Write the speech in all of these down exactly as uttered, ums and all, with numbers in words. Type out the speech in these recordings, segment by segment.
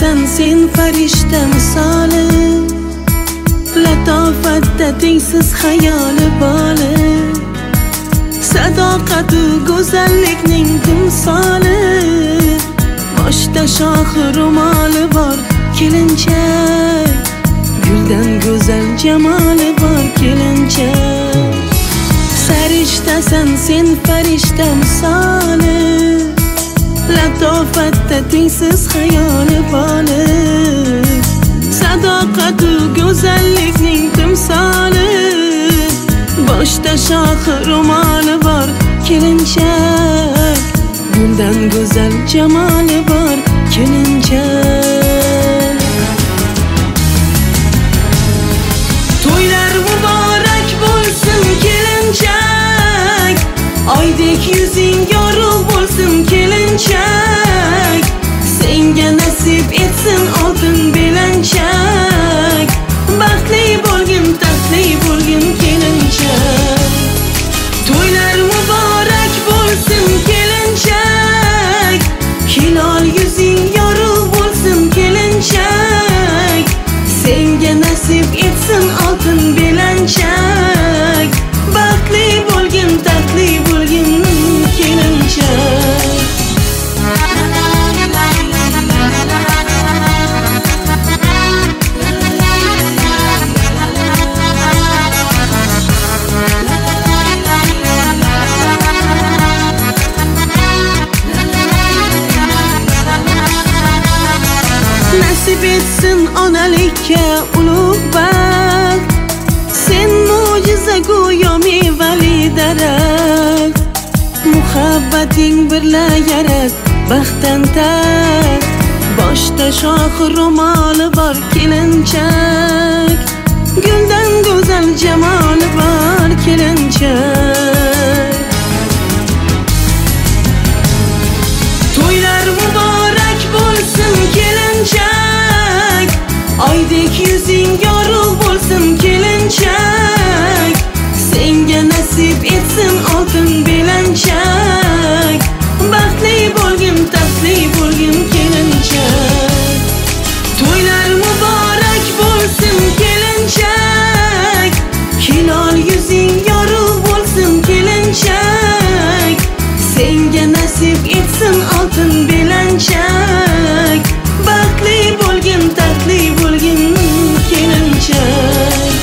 Farishtasan sen, farishta misoli, latofatda tengsiz xayoli boli, sadoqatu go'zallikning timsoli, boshda shohi ro'moli bor kelinchak, guldan go'zal jamoli bor kelinchak. Farishtasan sen, farishta misoli, latofatda tengsiz xayoli boli, sadoqatu go'zallikning timsoli, boshda shohi ro'moli bor kelinchak, guldan go'zal jamoli bor kelinchak. To'ylar muborak bo'lsin kelinchak, oydek yuzing yorug' bo'lsin kelinchak, senga nasib etsin oltin belanchak, baxtli bo'lgin, taxtli bo'lgin kelinchak. To'ylar muborak bo'lsin kelinchak, hilol yuzing yorug' bo'lsin kelinchak, senga nasib etsin oltin belanchak, baxtli bo'lgin, taxtli bo'lgin kelinchak. Nasib etsin onalikka ulug' baxt, sen mo'jiza go'yo mevali daraxt, muhabbating birla yarat baxtdan taxt, boshda shohi ro'moli bor kelinchak, guldan go'zal jamoli bor kelinchak. To'ylar muborak bo'lsin kelinchak, oydek yuzing yorug' bo'lsin kelinchak, senga nasib etsin oltin belanchak, baxtli bo'lgin, taxtli bo'lgin kelinchak. To'ylar muborak bo'lsin kelinchak, hilol yuzing yorug' bo'lsin kelinchak, senga nasib etsin oltin belanchak, baxtli bo'lgin, taxtli bo'lgin kelinchak.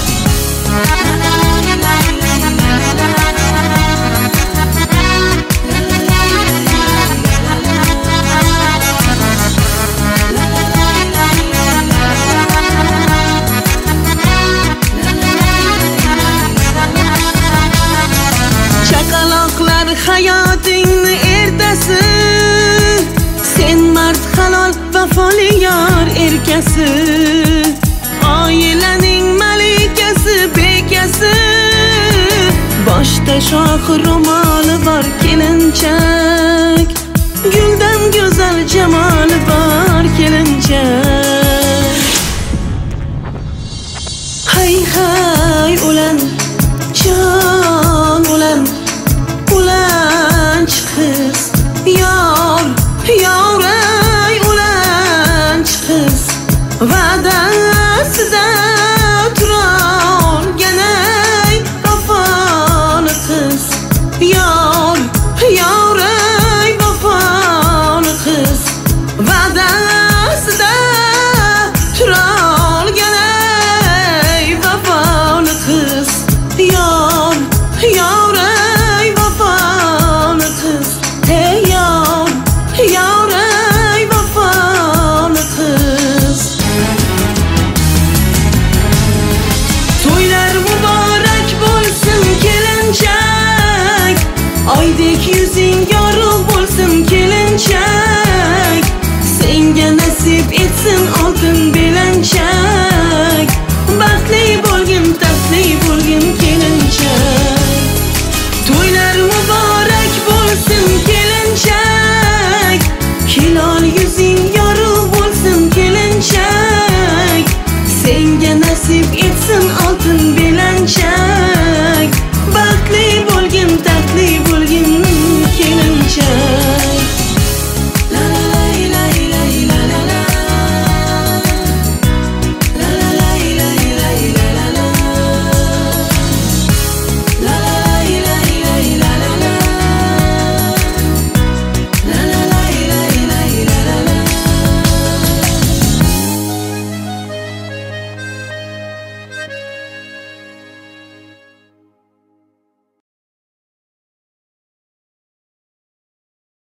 Chaqaloqlar hayotingni ertasi, sen mard halol vafoli yor erkasi, oilaning malikasi bekasi, boshda shohi ro'moli bor kelinchak, guldan go'zal jamoli bor kelinchak. Hay hay ulan jon ulan, ulanch qiz yor yoray, ulanch qiz va'dasida turolganay, vafoli qiz yor yoray, vafoli qiz va'dasida turolganay, vafoli qiz yor yoray, vafoli qiz, hey yor yoray, vafoli qiz. To'ylar muborak bo'lsin kelinchak, oydek yuzing yorug' bo'lsin kelinchak, senga nasib etsin oltin belanchak, baxtli bo'lgin, taxtli bo'lgin kelinchak. To'ylar muborak bo'lsin kelinchak, hilol yuzing yorug' bo'lsin kelinchak, senga nasib etsin oltin belanchak, baxtli bo'lgin, taxtli bo'lgin